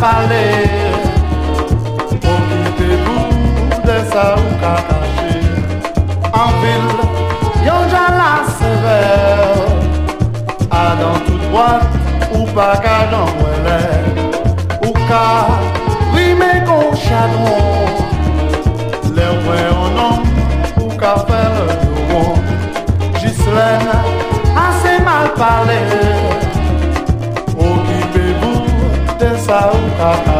parler. Occupez-vous de ça ou qu'à cacher. En ville, yon ja la sévère. A dans toute boîte ou pas qu'à dans ou qu'à rimer qu'on chadron. Les ouais en homme ou qu'à faire le bon. Ghislaine, assez mal parlé. Occupez-vous de ça ou qu'à